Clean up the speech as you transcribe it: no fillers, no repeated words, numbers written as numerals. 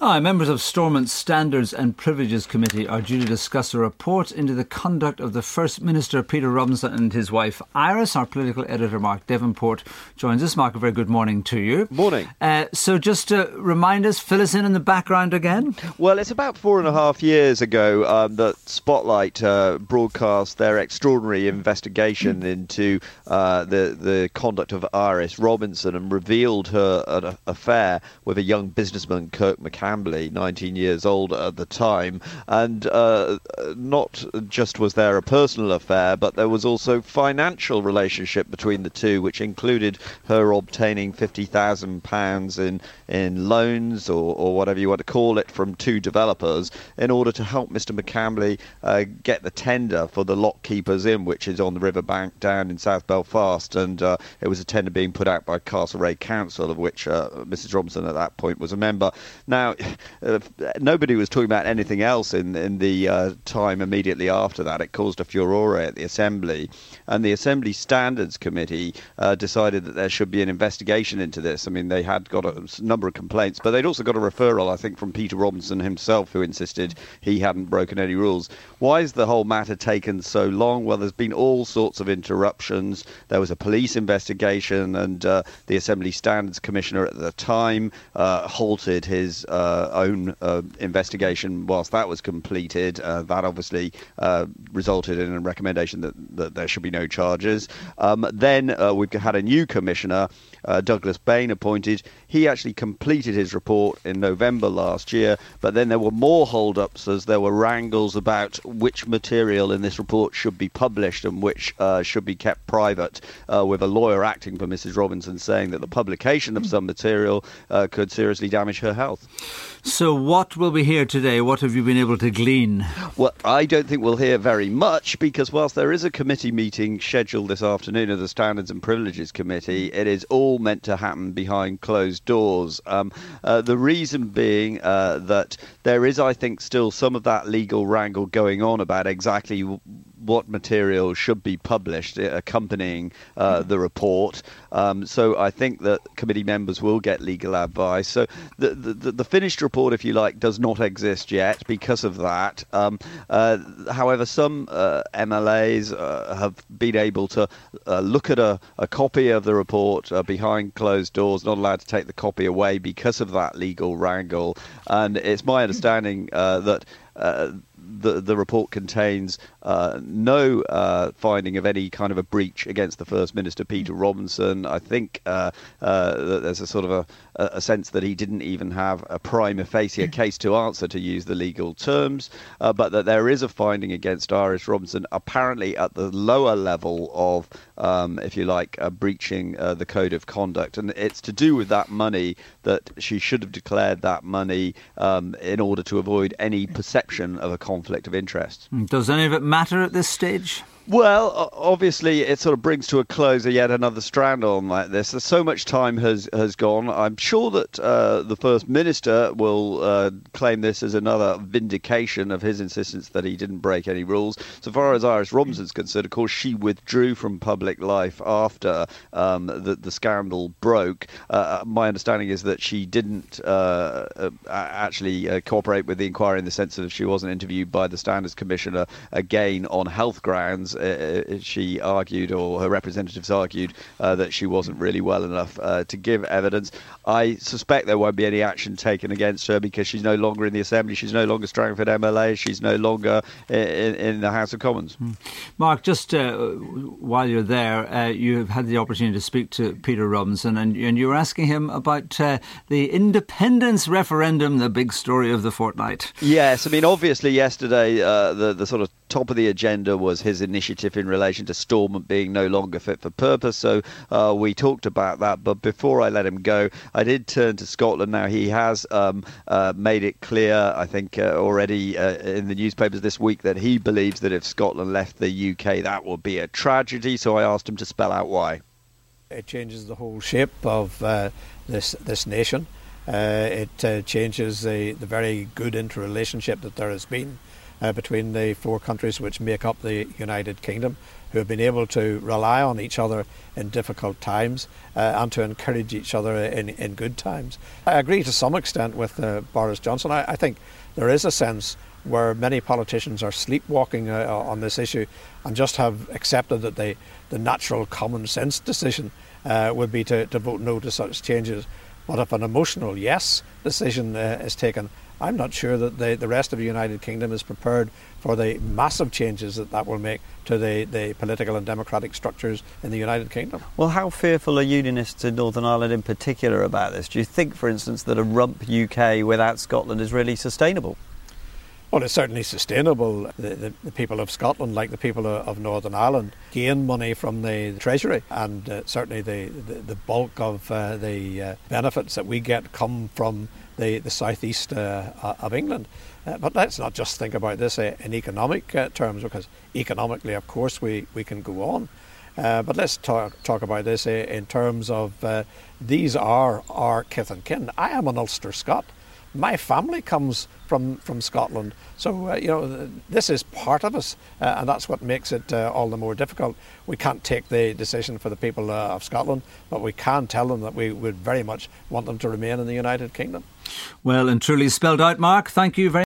Hi, members of Stormont's Standards and Privileges Committee are due to discuss a report into the conduct of the First Minister, Peter Robinson, and his wife, Iris. Our political editor, Mark Devonport, joins us. Mark, a very good morning to you. Morning. So just to remind us, fill us in the background again. Well, it's about 4.5 years ago that Spotlight broadcast their extraordinary investigation into the conduct of Iris Robinson and revealed her affair with a young businessman, Kirk McCambly, 19 years old at the time. And not just was there a personal affair, but there was also financial relationship between the two, which included her obtaining £50,000 in loans or whatever you want to call it from two developers in order to help Mr. McCambly get the tender for the Lock Keepers Inn, which is on the riverbank down in South Belfast. And it was a tender being put out by Castlereagh Council, of which Mrs. Robinson at that point was a member. Now, nobody was talking about anything else in the time immediately after that. It caused a furore at the Assembly, and the Assembly Standards Committee decided that there should be an investigation into this. I mean, they had got a number of complaints, but they'd also got a referral, I think, from Peter Robinson himself, who insisted he hadn't broken any rules. Why has the whole matter taken so long? Well, there's been all sorts of interruptions. There was a police investigation, and the Assembly Standards Commissioner at the time halted his own investigation whilst that was completed. That obviously resulted in a recommendation that there should be no charges. Then we've had a new commissioner, Douglas Bain, appointed. He actually completed his report in November last year, but then there were more hold-ups as there were wrangles about which material in this report should be published and which should be kept private, with a lawyer acting for Mrs. Robinson saying that the publication of some material could seriously damage her health. So what will we hear today? What have you been able to glean? Well, I don't think we'll hear very much, because whilst there is a committee meeting scheduled this afternoon of the Standards and Privileges Committee, it is all meant to happen behind closed doors. The reason being that there is, I think, still some of that legal wrangle going on about exactly what material should be published accompanying the report. So I think that committee members will get legal advice. So the finished report, if you like, does not exist yet because of that. However, some MLAs have been able to look at a copy of the report behind closed doors, not allowed to take the copy away because of that legal wrangle. And it's my understanding that the report contains no finding of any kind of a breach against the First Minister, Peter Robinson. I think that there's a sort of a sense that he didn't even have a prima facie case to answer, to use the legal terms, but that there is a finding against Iris Robinson, apparently at the lower level of, if you like, breaching the code of conduct. And it's to do with that money, that she should have declared that money in order to avoid any perception of a conflict of interest. Does any of it matter at this stage? Well, obviously, it sort of brings to a close yet another strand on like this. So much time has gone. I'm sure that the First Minister will claim this as another vindication of his insistence that he didn't break any rules. So far as Iris Robinson's concerned, of course, she withdrew from public life after the scandal broke. My understanding is that she didn't actually cooperate with the inquiry, in the sense that she wasn't interviewed by the Standards Commissioner again on health grounds. She argued, or her representatives argued, that she wasn't really well enough to give evidence. I suspect there won't be any action taken against her because she's no longer in the Assembly, she's no longer Strangford MLA, she's no longer in the House of Commons. Mark, just while you're there, you have had the opportunity to speak to Peter Robinson, and you were asking him about the independence referendum, the big story of the fortnight. Yes, I mean, obviously yesterday the sort of top of the agenda was his initiative in relation to Stormont being no longer fit for purpose. So we talked about that. But before I let him go, I did turn to Scotland. Now, he has made it clear, I think, already in the newspapers this week, that he believes that if Scotland left the UK, that would be a tragedy. So I asked him to spell out why. It changes the whole shape of this nation. It changes the very good interrelationship that there has been between the four countries which make up the United Kingdom, who have been able to rely on each other in difficult times and to encourage each other in good times. I agree to some extent with Boris Johnson. I think there is a sense where many politicians are sleepwalking on this issue and just have accepted that the natural common sense decision would be to vote no to such changes. But if an emotional yes decision is taken, I'm not sure that the rest of the United Kingdom is prepared for the massive changes that will make to the political and democratic structures in the United Kingdom. Well, how fearful are Unionists in Northern Ireland in particular about this? Do you think, for instance, that a rump UK without Scotland is really sustainable? Well, it's certainly sustainable. The people of Scotland, like the people of Northern Ireland, gain money from the Treasury, and certainly the bulk of the benefits that we get come from the southeast of England. But let's not just think about this in economic terms, because economically, of course, we can go on. But let's talk about this in terms of these are our kith and kin. I am an Ulster Scot. My family comes from Scotland, so this is part of us, and that's what makes it all the more difficult. We can't take the decision for the people of Scotland, but we can tell them that we would very much want them to remain in the United Kingdom. Well and truly spelled out, Mark. Thank you very